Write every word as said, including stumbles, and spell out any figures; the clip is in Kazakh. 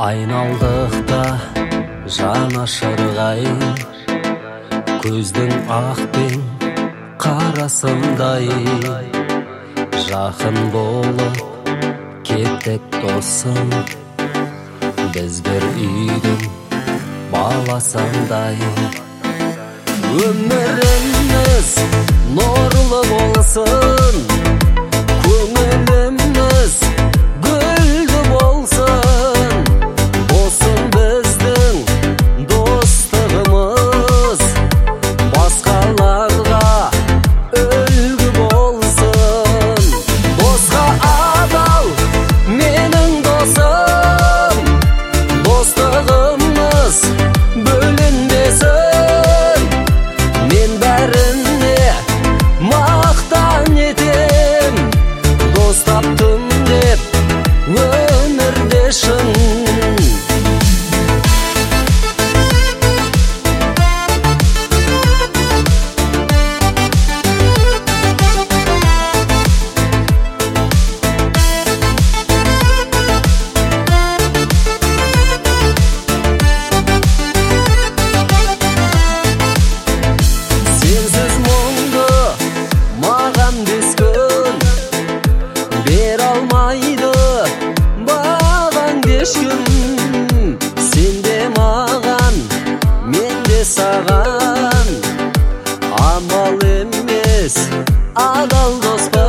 Айналдықта жанашырғай, көздің ақ пен қарасындай, жақын болып кеттік досым, біз бір үйдің баласындай. Өміріміз нұрлы болсын, көңіліміз гүлді болсын, болсын біздің достығымыз, басқаларға үлгі болсын. Досқа адал менің досым, достығымыз бөлінбесін. Мен бәріне мақтан етем, дос таптым деп өмірде шын. Сенсіз мұңды маған бес күн, бер алмайды баған ешкім. Сен де маған, мен де саған, амал емес адал дос.